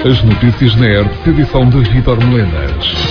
As notícias na ERP, edição de Vítor Melenas.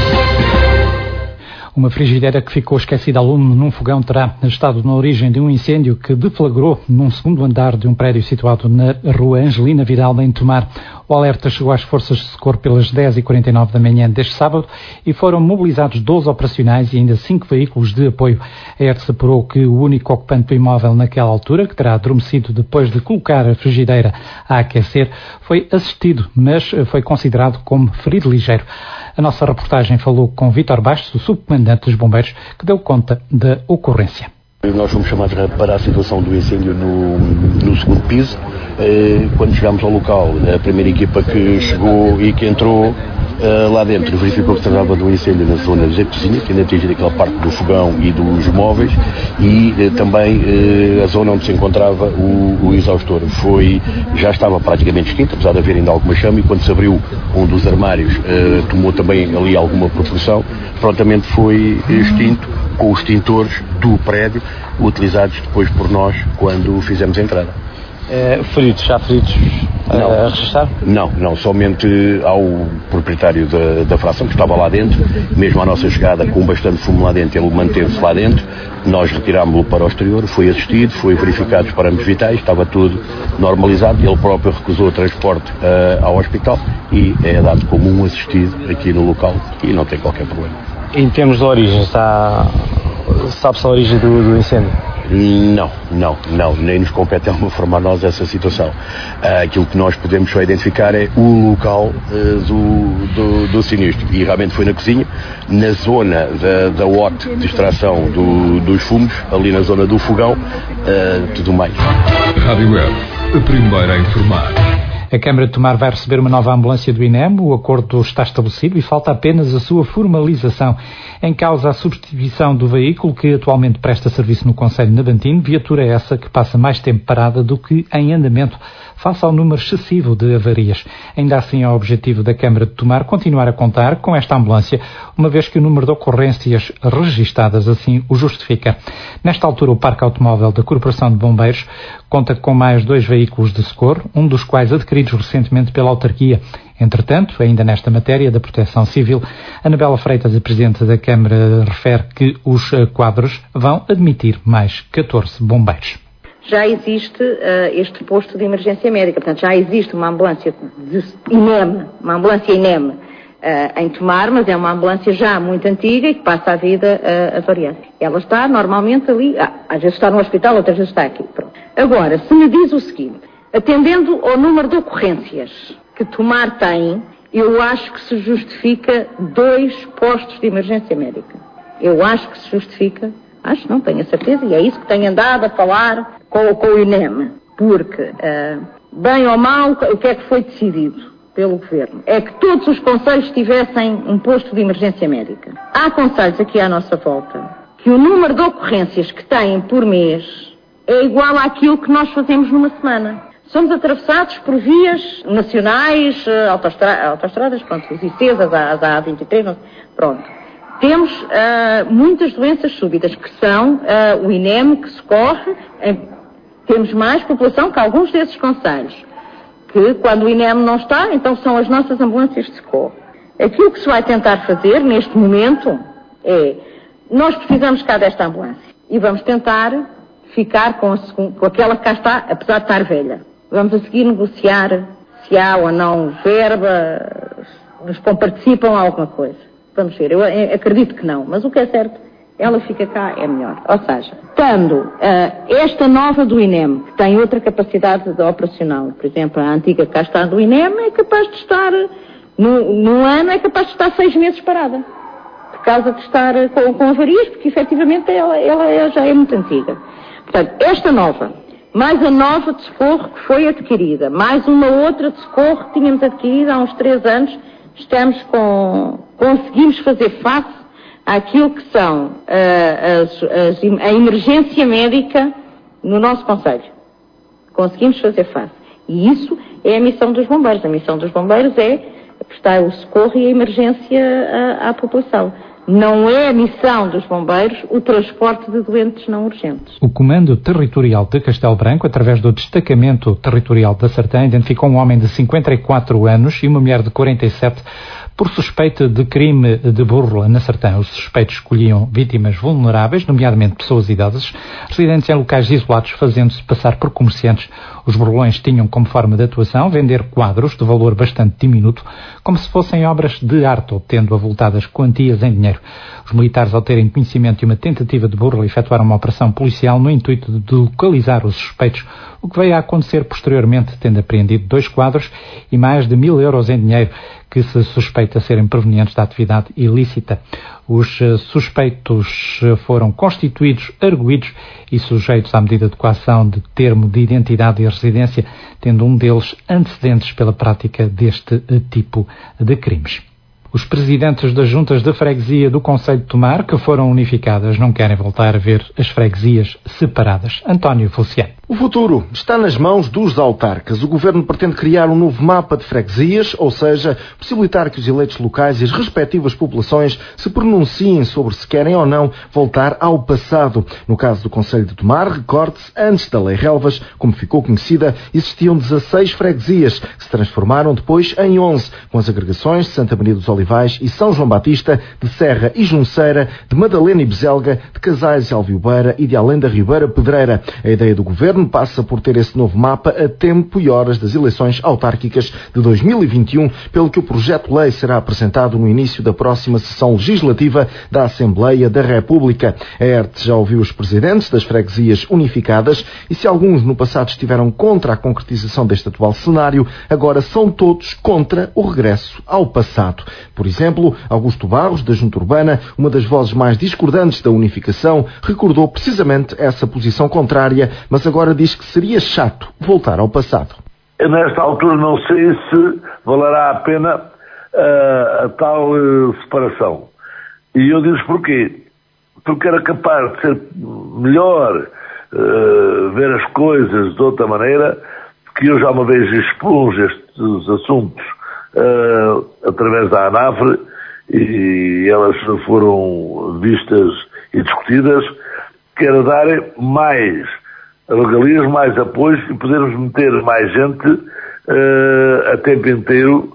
Uma frigideira que ficou esquecida ao lume num fogão terá estado na origem de um incêndio que deflagrou num segundo andar de um prédio situado na rua Angelina Vidal, em Tomar. O alerta chegou às forças de socorro pelas 10h49 da manhã deste sábado e foram mobilizados 12 operacionais e ainda 5 veículos de apoio. A ERS apurou que o único ocupante do imóvel naquela altura, que terá adormecido depois de colocar a frigideira a aquecer, foi assistido, mas foi considerado como ferido ligeiro. A nossa reportagem falou com Vítor Bastos, o subcomandante dos bombeiros, que deu conta da ocorrência. Nós fomos chamados para a situação do incêndio no segundo piso. Quando chegámos ao local, a primeira equipa que chegou e que entrou lá dentro verificou que se tratava de um incêndio na zona da cozinha, que ainda atingia aquela parte do fogão e dos móveis, e também a zona onde se encontrava o exaustor. Já estava praticamente extinto, apesar de haver ainda alguma chama, e quando se abriu um dos armários, tomou também ali alguma proporção, prontamente foi extinto com os extintores do prédio, utilizados depois por nós quando fizemos a entrada. Feridos a registrar? Não, somente ao proprietário da fração que estava lá dentro, mesmo à nossa chegada com bastante fumo lá dentro, ele manteve-se lá dentro, nós retirámos-lo para o exterior, foi assistido, foi verificado os parâmetros vitais, estava tudo normalizado, ele próprio recusou o transporte ao hospital e é dado como um assistido aqui no local e não tem qualquer problema. Em termos de origem, sabe-se a origem do incêndio? Não, nem nos compete informar nós essa situação. Aquilo que nós podemos só identificar é o local do sinistro, e realmente foi na cozinha, na zona da OT de extração dos fumos, ali na zona do fogão, tudo mais. Rádio Web, a primeira a informar. A Câmara de Tomar vai receber uma nova ambulância do INEM. O acordo está estabelecido e falta apenas a sua formalização. Em causa a substituição do veículo que atualmente presta serviço no Concelho de Navantim, viatura essa que passa mais tempo parada do que em andamento, face ao número excessivo de avarias. Ainda assim, é o objetivo da Câmara de Tomar continuar a contar com esta ambulância, uma vez que o número de ocorrências registadas assim o justifica. Nesta altura, o Parque Automóvel da Corporação de Bombeiros conta com mais 2 veículos de socorro, um dos quais adquiridos recentemente pela autarquia. Entretanto, ainda nesta matéria da proteção civil, Anabela Freitas, a Presidente da Câmara, refere que os quadros vão admitir mais 14 bombeiros. Já existe este posto de emergência médica, portanto já existe uma ambulância INEM, em Tomar, mas é uma ambulância já muito antiga e que passa a vida a variar. Ela está normalmente ali, às vezes está no hospital, outras vezes está aqui. Pronto. Agora, se me diz o seguinte, atendendo ao número de ocorrências que Tomar tem, eu acho que se justifica 2 postos de emergência médica. Eu acho que se justifica. Acho, não tenho a certeza, e é isso que tenho andado a falar com o INEM, porque, bem ou mal, o que é que foi decidido pelo Governo? É que todos os concelhos tivessem um posto de emergência médica. Há concelhos aqui à nossa volta que o número de ocorrências que têm por mês é igual àquilo que nós fazemos numa semana. Somos atravessados por vias nacionais, autoestradas, pronto, os ICs, as A23, pronto. Temos muitas doenças súbitas, que são o INEM, que socorre. Temos mais população que alguns desses concelhos, que quando o INEM não está, então são as nossas ambulâncias de socorro. Aquilo que se vai tentar fazer neste momento é, nós precisamos cá desta ambulância e vamos tentar ficar com aquela que cá está, apesar de estar velha. Vamos a seguir negociar se há ou não verba, nos participam alguma coisa. Vamos ver, eu acredito que não, mas o que é certo, ela fica cá, é melhor. Ou seja, estando esta nova do INEM, que tem outra capacidade operacional, por exemplo, a antiga que cá está do INEM, é capaz de estar, num ano, é capaz de estar 6 meses parada. Por causa de estar com avarias, porque efetivamente ela já é muito antiga. Portanto, esta nova, mais a nova de socorro que foi adquirida, mais uma outra de socorro que tínhamos adquirido há uns 3 anos, conseguimos fazer face àquilo que são a emergência médica no nosso concelho. Conseguimos fazer face. E isso é a missão dos bombeiros. A missão dos bombeiros é prestar o socorro e a emergência à população. Não é a missão dos bombeiros o transporte de doentes não urgentes. O Comando Territorial de Castelo Branco, através do Destacamento Territorial da Sartã, identificou um homem de 54 anos e uma mulher de 47 por suspeita de crime de burla na Sartã. Os suspeitos escolhiam vítimas vulneráveis, nomeadamente pessoas idosas, residentes em locais isolados, fazendo-se passar por comerciantes. Os burlões tinham como forma de atuação vender quadros de valor bastante diminuto, como se fossem obras de arte, obtendo avultadas quantias em dinheiro. Os militares, ao terem conhecimento de uma tentativa de burla, efetuaram uma operação policial no intuito de localizar os suspeitos, o que veio a acontecer posteriormente, tendo apreendido 2 quadros e mais de 1.000 euros em dinheiro, que se suspeita serem provenientes da atividade ilícita. Os suspeitos foram constituídos, arguidos e sujeitos à medida de coação de termo de identidade e residência, tendo um deles antecedentes pela prática deste tipo de crimes. Os presidentes das juntas de freguesia do Concelho de Tomar, que foram unificadas, não querem voltar a ver as freguesias separadas. António Feliciano. O futuro está nas mãos dos autarcas. O Governo pretende criar um novo mapa de freguesias, ou seja, possibilitar que os eleitos locais e as respectivas populações se pronunciem sobre se querem ou não voltar ao passado. No caso do Concelho de Tomar, recorde-se, antes da Lei Relvas, como ficou conhecida, existiam 16 freguesias, que se transformaram depois em 11, com as agregações de Santa Maria dos Olivais e São João Batista, de Serra e Junceira, de Madalena e Bezelga, de Casais e Alviobeira e de Além da Ribeira Pedreira. A ideia do Governo passa por ter esse novo mapa a tempo e horas das eleições autárquicas de 2021, pelo que o projeto-lei será apresentado no início da próxima sessão legislativa da Assembleia da República. A ERT já ouviu os presidentes das freguesias unificadas e se alguns no passado estiveram contra a concretização deste atual cenário, agora são todos contra o regresso ao passado. Por exemplo, Augusto Barros, da Junta Urbana, uma das vozes mais discordantes da unificação, recordou precisamente essa posição contrária, mas agora diz que seria chato voltar ao passado. Nesta altura não sei se valerá a pena a tal separação. E eu digo porquê. Porque era capaz de ser melhor ver as coisas de outra maneira, que eu já uma vez expus estes assuntos através da ANAVRE e elas foram vistas e discutidas, que era dar mais regalias, mais apoios e podermos meter mais gente a tempo inteiro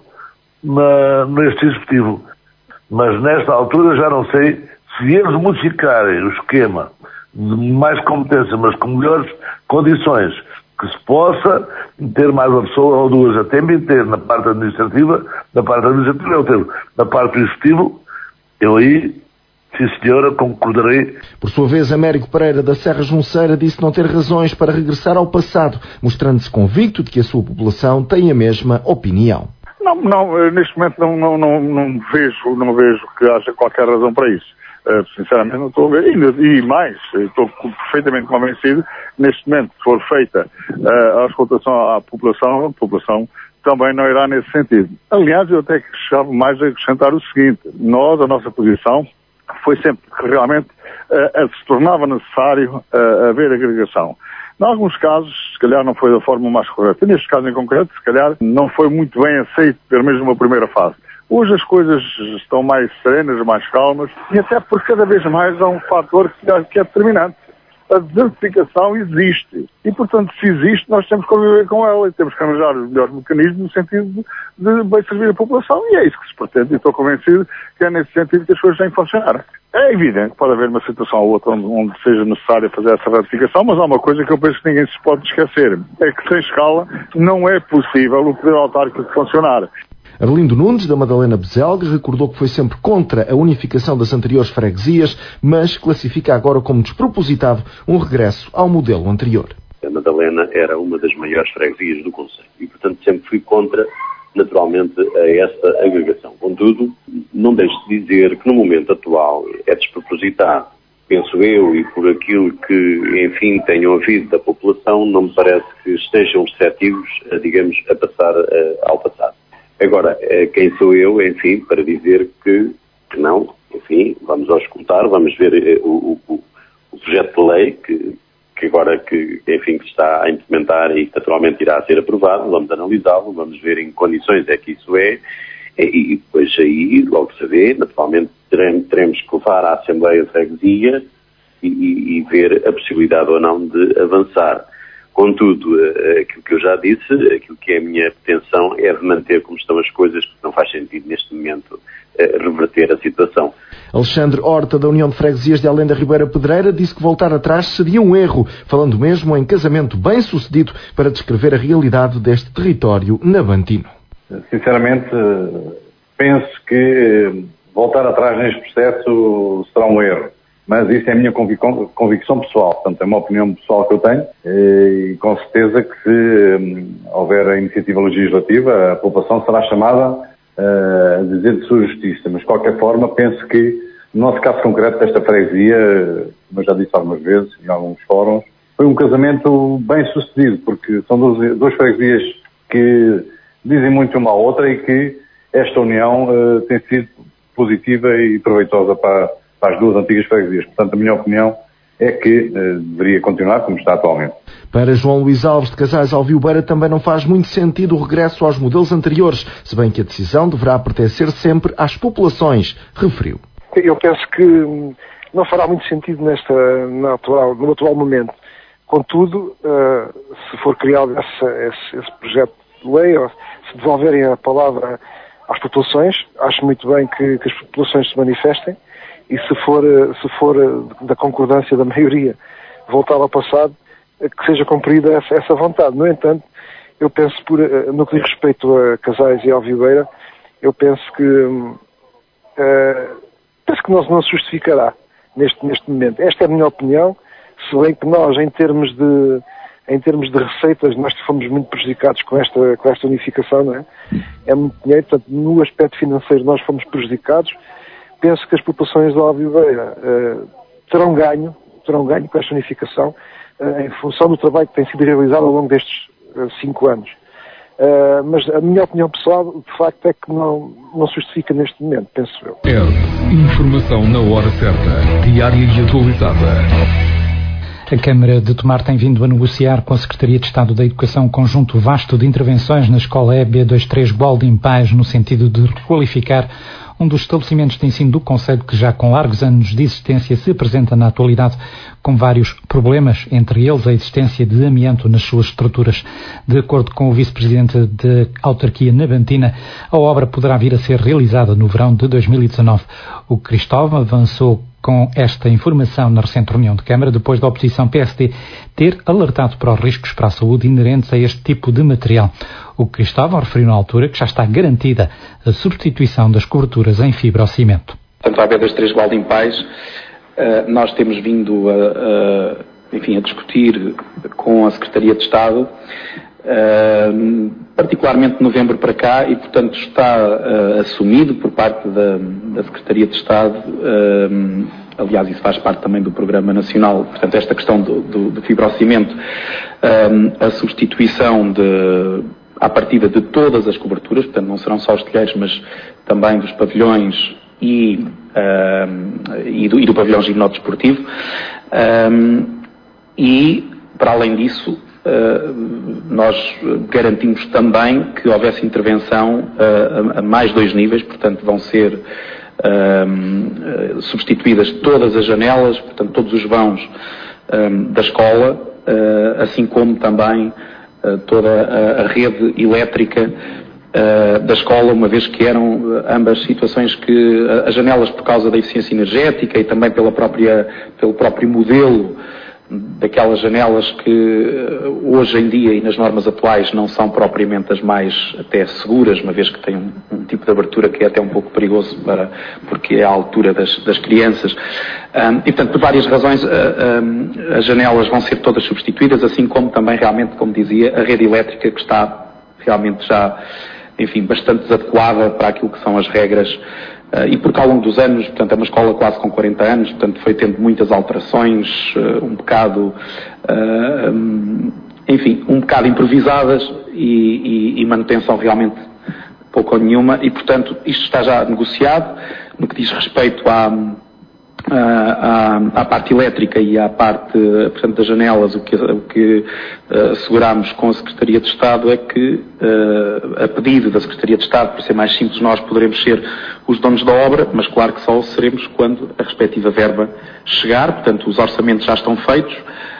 neste executivo. Mas nesta altura já não sei se eles modificarem o esquema de mais competência, mas com melhores condições, que se possa ter mais uma pessoa ou duas a tempo inteiro na parte administrativa, na parte administrativa é o termo, na parte do executivo, eu aí, sim senhora, concordarei. Por sua vez, Américo Pereira da Serra Junceira disse não ter razões para regressar ao passado, mostrando-se convicto de que a sua população tem a mesma opinião. Não, neste momento não vejo que haja qualquer razão para isso. Sinceramente não estou a ver. E mais, estou perfeitamente convencido, neste momento, se for feita a auscultação à população, a população também não irá nesse sentido. Aliás, eu até gostava mais de acrescentar o seguinte: a nossa posição foi sempre que realmente se tornava necessário haver agregação. Em alguns casos, se calhar não foi da forma mais correta. Neste caso em concreto, se calhar não foi muito bem aceito, pelo menos numa primeira fase. Hoje as coisas estão mais serenas, mais calmas, e até porque cada vez mais há um fator que é determinante. A desertificação existe. E, portanto, se existe, nós temos que conviver com ela e temos que arranjar os melhores mecanismos no sentido de bem servir a população. E é isso que se pretende. E estou convencido que é nesse sentido que as coisas têm que funcionar. É evidente que pode haver uma situação ou outra onde seja necessário fazer essa ratificação, mas há uma coisa que eu penso que ninguém se pode esquecer. É que, sem escala, não é possível o poder autárquico funcionar. Arlindo Nunes, da Madalena Bezelga, recordou que foi sempre contra a unificação das anteriores freguesias, mas classifica agora como despropositado um regresso ao modelo anterior. A Madalena era uma das maiores freguesias do concelho e, portanto, sempre fui contra, naturalmente, a essa agregação. Contudo, não deixo de dizer que no momento atual é despropositado. Penso eu, e por aquilo que, enfim, tenho ouvido da população, não me parece que estejam receptivos, digamos, a passar ao passado. Agora, quem sou eu, enfim, para dizer que não, enfim, vamos auscultar, vamos ver o projeto de lei que agora que está a implementar e que naturalmente irá ser aprovado, vamos analisá-lo, vamos ver em que condições é que isso é E depois aí, logo se vê, naturalmente teremos que levar à Assembleia de Freguesia e ver a possibilidade ou não de avançar. Contudo, aquilo que eu já disse, aquilo que é a minha pretensão é de manter como estão as coisas, porque não faz sentido neste momento reverter a situação. Alexandre Horta, da União de Freguesias de Além da Ribeira Pedreira, disse que voltar atrás seria um erro, falando mesmo em casamento bem-sucedido para descrever a realidade deste território navantino. Sinceramente, penso que voltar atrás neste processo será um erro, mas isso é a minha convicção pessoal, portanto é uma opinião pessoal que eu tenho e com certeza que se houver a iniciativa legislativa, a população será chamada a dizer de sua justiça, mas de qualquer forma penso que no nosso caso concreto desta freguesia, como eu já disse algumas vezes em alguns fóruns, foi um casamento bem sucedido, porque são duas freguesias que dizem muito uma à outra e que esta união tem sido positiva e proveitosa para as duas antigas freguesias. Portanto, a minha opinião é que deveria continuar como está atualmente. Para João Luís Alves, de Casais Alviobeira, também não faz muito sentido o regresso aos modelos anteriores, se bem que a decisão deverá pertencer sempre às populações, referiu. Eu penso que não fará muito sentido no atual momento. Contudo, se for criado esse projeto de lei, ou se devolverem a palavra às populações, acho muito bem que as populações se manifestem e se for da concordância da maioria voltar ao passado, que seja cumprida essa vontade. No entanto, eu penso, no que diz respeito a Casais e Alviobeira, eu penso que não se justificará neste momento. Esta é a minha opinião, se bem que nós, em termos de receitas, nós fomos muito prejudicados com esta unificação, não é? É muito dinheiro, portanto, no aspecto financeiro nós fomos prejudicados. Penso que as populações da Alviobeira terão ganho com esta unificação, em função do trabalho que tem sido realizado ao longo destes 5 anos. Mas a minha opinião pessoal, de facto, é que não se justifica neste momento, penso eu. Informação na hora certa, diária e atualizada. A Câmara de Tomar tem vindo a negociar com a Secretaria de Estado da Educação um conjunto vasto de intervenções na escola EB23 Gualdim Paz, no sentido de requalificar um dos estabelecimentos de ensino do concelho que já com largos anos de existência se apresenta na atualidade com vários problemas, entre eles a existência de amianto nas suas estruturas. De acordo com o vice-presidente da autarquia navantina, a obra poderá vir a ser realizada no verão de 2019. O Cristóvão avançou com esta informação na recente reunião de Câmara, depois da oposição PSD ter alertado para os riscos para a saúde inerentes a este tipo de material. O Cristóvão referiu na altura que já está garantida a substituição das coberturas em fibrocimento. Quanto à EB23 Gualdim Paz, nós temos vindo a discutir com a Secretaria de Estado, particularmente de novembro para cá, e portanto está assumido por parte da Secretaria de Estado, aliás isso faz parte também do Programa Nacional, portanto esta questão do fibrocimento, a substituição à partida de todas as coberturas, portanto não serão só os telheiros, mas também dos pavilhões e do pavilhão gimnodesportivo, e para além disso nós garantimos também que houvesse intervenção a mais 2 níveis, portanto vão ser substituídas todas as janelas, portanto todos os vãos da escola, assim como também toda a rede elétrica da escola, uma vez que eram ambas situações que as janelas, por causa da eficiência energética e também pelo próprio modelo daquelas janelas que hoje em dia e nas normas atuais não são propriamente as mais até seguras, uma vez que tem um tipo de abertura que é até um pouco perigoso porque é à altura das crianças. E portanto, por várias razões, as janelas vão ser todas substituídas, assim como também realmente, como dizia, a rede elétrica, que está realmente já, enfim, bastante desadequada para aquilo que são as regras. E porque ao longo dos anos, portanto é uma escola quase com 40 anos, portanto foi tendo muitas alterações, um bocado improvisadas e manutenção realmente pouco ou nenhuma, e portanto isto está já negociado. No que diz respeito à parte elétrica e à parte, portanto, das janelas, o que assegurámos com a Secretaria de Estado é que, a pedido da Secretaria de Estado, para ser mais simples, nós poderemos ser os donos da obra, mas claro que só o seremos quando a respectiva verba chegar. Portanto, os orçamentos já estão feitos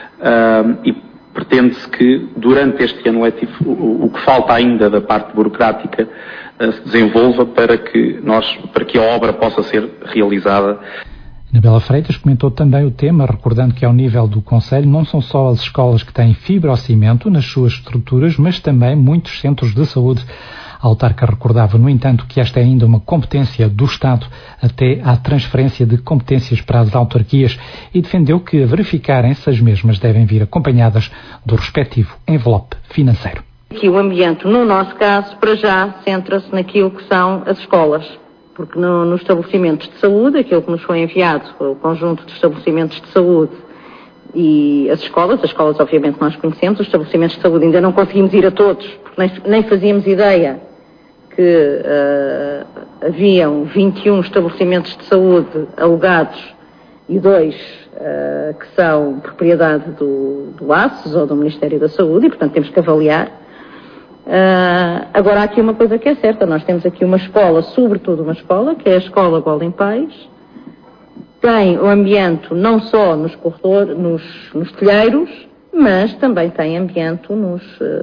e pretende-se que durante este ano letivo o que falta ainda da parte burocrática se desenvolva para que a obra possa ser realizada. Anabela Freitas comentou também o tema, recordando que ao nível do Conselho não são só as escolas que têm fibrocimento nas suas estruturas, mas também muitos centros de saúde. A autarca recordava, no entanto, que esta é ainda uma competência do Estado até à transferência de competências para as autarquias e defendeu que, a verificarem-se, as mesmas devem vir acompanhadas do respectivo envelope financeiro. Aqui o ambiente, no nosso caso, para já, centra-se naquilo que são as escolas. Porque nos estabelecimentos de saúde, aquilo que nos foi enviado, o conjunto de estabelecimentos de saúde e as escolas obviamente nós conhecemos, os estabelecimentos de saúde ainda não conseguimos ir a todos, porque nem fazíamos ideia que haviam 21 estabelecimentos de saúde alugados e 2 que são propriedade do ACES ou do Ministério da Saúde e, portanto, temos que avaliar. Agora há aqui uma coisa que é certa, nós temos aqui uma escola, sobretudo uma escola, que é a Escola Golden Pais, tem o ambiente não só nos corredores, nos telheiros, mas também tem ambiente nos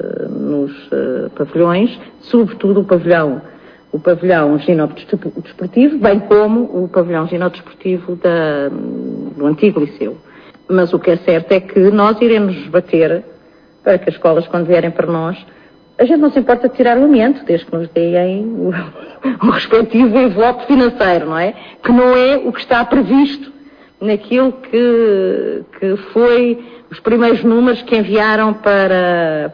pavilhões, sobretudo o pavilhão ginódesportivo, bem como o pavilhão ginódesportivo do antigo liceu. Mas o que é certo é que nós iremos bater para que as escolas, quando vierem para nós, a gente não se importa de tirar o ambiente, desde que nos deem o respectivo envelope financeiro, não é? Que não é o que está previsto naquilo que foi os primeiros números que enviaram para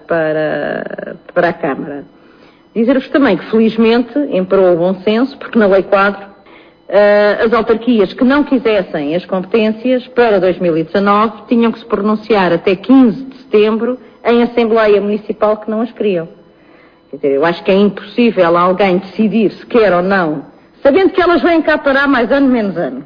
a Câmara. Dizer-vos também que, felizmente, imperou o bom senso, porque na Lei Quadro, as autarquias que não quisessem as competências para 2019 tinham que se pronunciar até 15 de setembro em Assembleia Municipal que não as queriam. Quer dizer, eu acho que é impossível alguém decidir se quer ou não, sabendo que elas vêm cá parar mais ano, menos ano.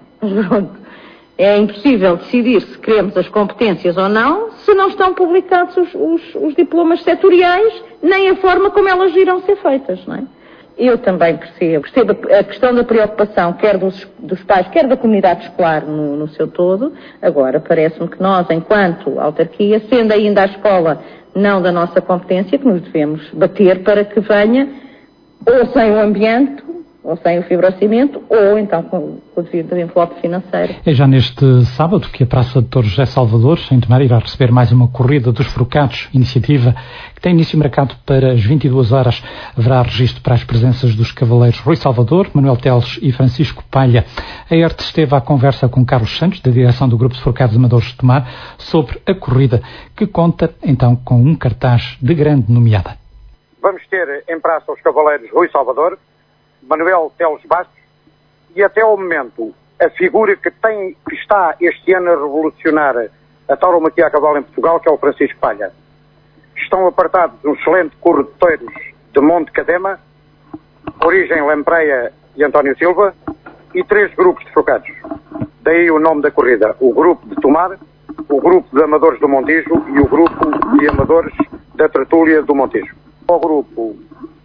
É impossível decidir se queremos as competências ou não, se não estão publicados os diplomas setoriais, nem a forma como elas irão ser feitas, não é? Eu também percebo a questão da preocupação, quer dos pais, quer da comunidade escolar no seu todo. Agora, parece-me que nós, enquanto autarquia, sendo ainda a escola não da nossa competência, que nos devemos bater para que venha ou sem o ambiente, ou sem o fibrocimento, ou então com o devido envelope financeiro. É já neste sábado que a Praça de Torres José Salvador, em Tomar, irá receber mais uma corrida dos Forcados, iniciativa que tem início marcado para as 22 horas. Haverá registro para as presenças dos cavaleiros Rui Salvador, Manuel Teles e Francisco Palha. A ERTE esteve à conversa com Carlos Santos, da direção do Grupo de Forcados Amadores de Tomar, sobre a corrida, que conta então com um cartaz de grande nomeada. Vamos ter em praça os cavaleiros Rui Salvador, Manuel Teles Bastos e até ao momento a figura que está este ano a revolucionar a tauromaquia a cavalo em Portugal, que é o Francisco Palha. Estão apartados um excelente corro de touros de Monte Cadema, origem Lampreia e António Silva, e 3 grupos de forcados. Daí o nome da corrida: o grupo de Tomar, o grupo de amadores do Montijo e o grupo de amadores da Tertúlia do Montijo. O grupo,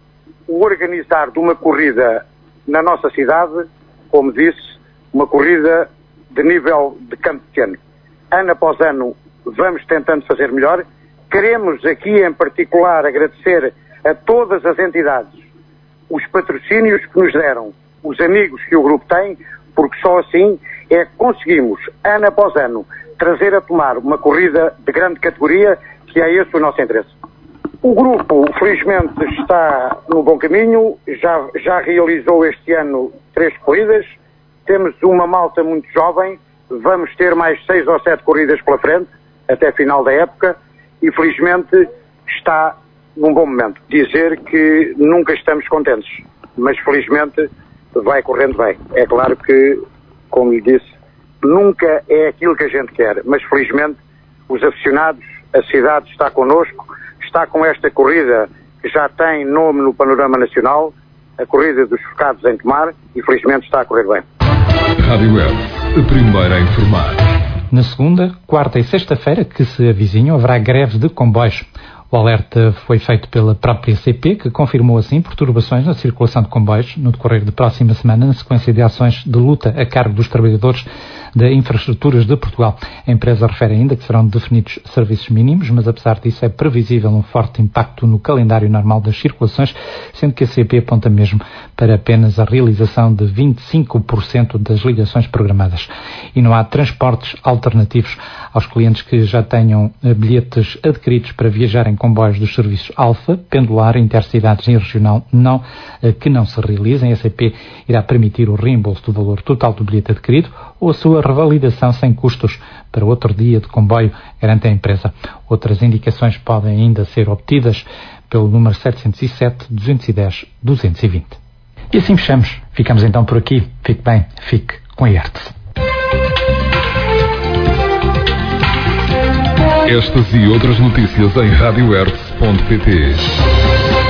o organizar de uma corrida na nossa cidade, como disse, uma corrida de nível de campo pequeno. Ano após ano vamos tentando fazer melhor. Queremos aqui em particular agradecer a todas as entidades os patrocínios que nos deram, os amigos que o grupo tem, porque só assim é que conseguimos, ano após ano, trazer a Tomar uma corrida de grande categoria, que é esse o nosso interesse. O grupo, felizmente, está no bom caminho, já realizou este ano 3 corridas, temos uma malta muito jovem, vamos ter mais 6 ou 7 corridas pela frente, até final da época, e felizmente está num bom momento. Dizer que nunca estamos contentes, mas felizmente vai correndo bem. É claro que, como lhe disse, nunca é aquilo que a gente quer, mas felizmente os aficionados, a cidade está connosco, está com esta corrida que já tem nome no panorama nacional, a corrida dos Forcados em Tomar, e felizmente está a correr bem. Rádio Hertz, a primeira a informar. Na segunda, quarta e sexta-feira que se avizinham, haverá greve de comboios. O alerta foi feito pela própria CP, que confirmou assim perturbações na circulação de comboios no decorrer da próxima semana, na sequência de ações de luta a cargo dos trabalhadores de Infraestruturas de Portugal. A empresa refere ainda que serão definidos serviços mínimos, mas apesar disso é previsível um forte impacto no calendário normal das circulações, sendo que a CP aponta mesmo para apenas a realização de 25% das ligações programadas. E não há transportes alternativos aos clientes que já tenham bilhetes adquiridos para viajar em comboios dos serviços Alfa, Pendular, Intercidades e Regional, que não se realizem. A CP irá permitir o reembolso do valor total do bilhete adquirido ou a sua revalidação sem custos para outro dia de comboio, garante a empresa. Outras indicações podem ainda ser obtidas pelo número 707-210-220. E assim fechamos. Ficamos então por aqui. Fique bem, fique com a Hertz. Estas e outras notícias em radiohertz.pt.